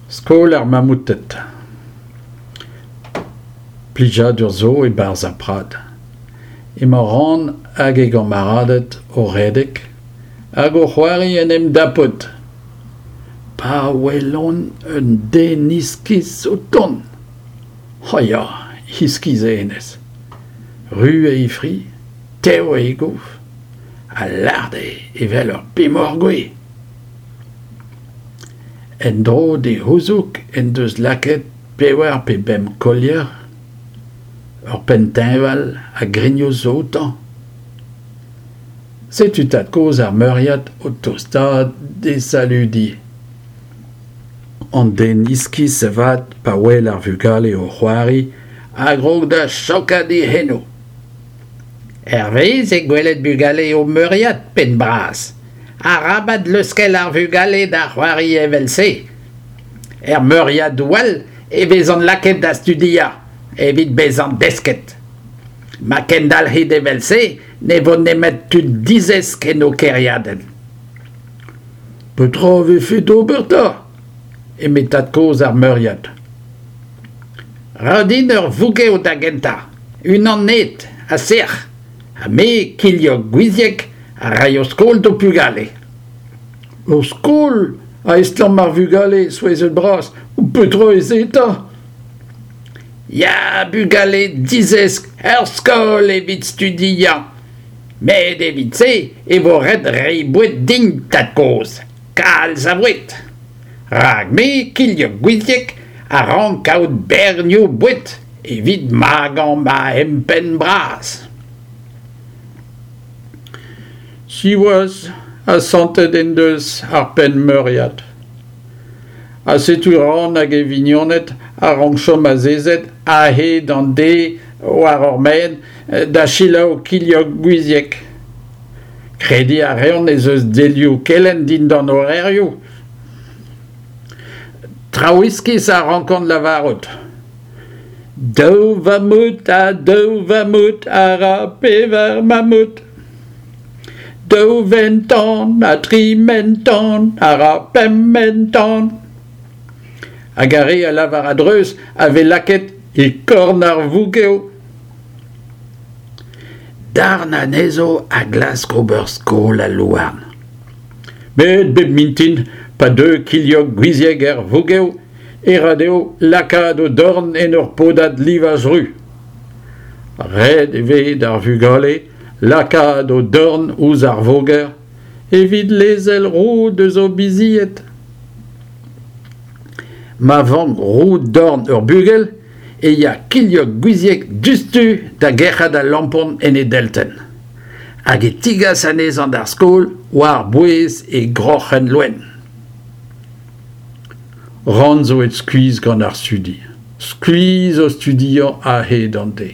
Skol ar mamoutet. Plijad ur zo e barz a prad. Ema ran hag e gambaradet o redek, hag o c'hoari en em dapot. Pa welon un de niskiz o ton. Ya, iskiz e enez. Ru e ifri, teo e gouf, a larde evel ur pemor gwe. En dro de houzouk en deus laket pevar pe bem kolyer, ur pentinval a grigno zo otan. Setu tad koz ar meuriad o tostad de saludi. An den iskiz vat pa wel ar vugale o c'hoari a grog da chokad e heno. Hervez e gwelet bugale o meuriad pen bras. A rabat leuskel ar vugale da c'hoari evel-se. Meuriad oual e vezan laket da studia, evit bezan desket. Ma kendal hid evel-se ne vo nemet tud dizez ken o keriaden. Petra ve fet d'oberta, emetat koz ar meuriad. Radin ur vugeo da genta, un an net, a serc'h, a me kilio gwiziek a rai o skol do pugale. O skol a estam mar vugale souezet bras, ou petra ez eta. Ya bugale dizesk ur skol evit studia. Met evit se e vo red rei bouet din tad koz, kal zavouet. Rag me kilio gwiziek a ran kaout bernio bouet, evit magan ma empen bras. Siwaz a santet en deus ar pen meuriad. A setu ran hag e vignonet a ranchom a zezet a he d'an de war ur men da chilao kiliog gwiziek. Kredi a reon ez eus delioù kellen din d'an orerioù. Traouiskis a rankant lavarot. Dou vamout a ra pevar mamout. Dou ventan a trimentan a ra pemmentan. Agare a lavar a dreuz ave laket e korn ar vugeo. Darn a nezo a glas gober skol a louarn. Bet bep mintin pa 2 kiliog gwizieg er vugeo e radeo lakad o dorn en ur podad livaz ru. Red evit ar vugale, lakad o dorn ouz ar voger, evit lezel roud eus o biziet. Ma vang roud dorn ur bugel, e ya kiliog gwiziek dustu da gerchad a lampon en e delten. Hag e tigas anez an dar skol war bouez e groc'hen loen. Ran zo et skuiz gant ar studi. Skuiz o studiant a he d'an de.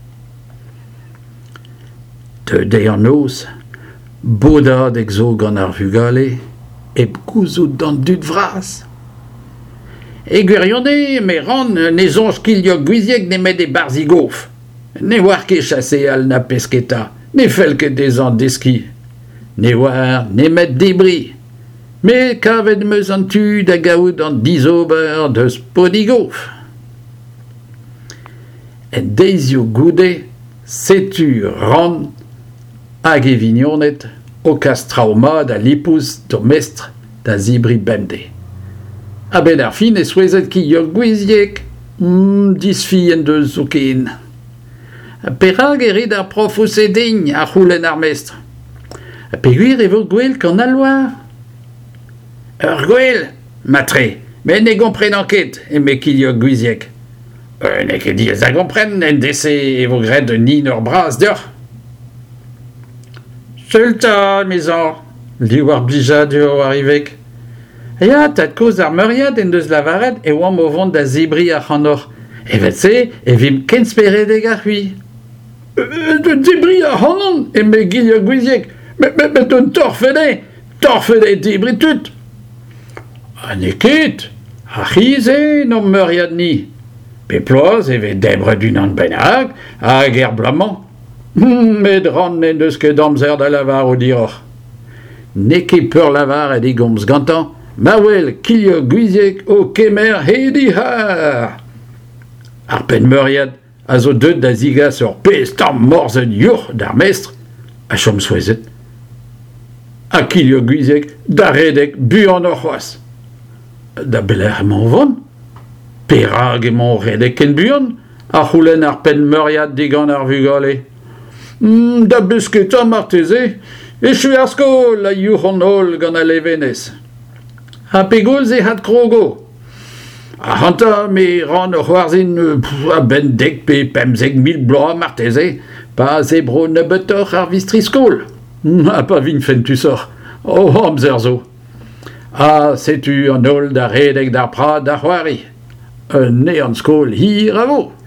De de an oz, bodad eg zo gant ar vugale, eb gouzout d'an dud vras. E gwirionne, me ran ne zonj kiliog gwiziek ne met e barzi gof. Ne war ket chase al na pesketa, ne fel ket dezan deski. Ne war ne met debri. Me kavet meus an tu da gaout an dizober deus podigof. En deizio goude, setu ran hag e vignonet o kas trauma da lipous do mestre da zibri bemde. A ben ar fin e souezet ki yor gwiziek, disfi en deus zo ken. Perag e rid ar prof o seding a c'houlenn ar mestre. Peguir e vo gwell kan al loar. Ur gwell, matre, men ne gompren anket e me ki yor gwiziek. Ne ket diez a gompren en dese e vo gred nin ur bras d'ur. Sulta, mezan, li war blijad ur arivek. Ya, tad koz ar meuriad en deus lavaret e oam o vont da zibri ar c'hanor. Evet se, e vim ken speredeg ar hui. De zibri ar c'hanon e me gilio gwiziek. Met un torfede zibri tut. Ne ket, ar c'hize no meuriad ni. Pe ploaz e ve debre d'un an bennak hag er blamant. Met ran en deus ket amzer da lavar o diroc'h. Ne ket peur lavar e gomz gantan, Mawel kilio guizek o kemer hedi har. Ar pen meuriad, a zo deud da zigas ur pez tamm morzen yur d'ar mestr, a chom souezet. A kilio guizek da redek buan ur c'hoaz. Da beler emañ vont. Perag emañ redek ken buan, a c'houlenn ar pen meuriad digant ar vugale. Da besketa marteze, echu ar skol a yur an hol gant a levenez. Ha pegoulz e hat krogo. A hanta me ran ur c'hoarzhin a ben dek pe pemzek mil bloaz marteze, pa zebro nebetor ar vistri skol. Ha pa vin fentusor. O amzer zo. Ha setu an hol da redek d'ar prad da c'hoari. Ne an skol hir a vo.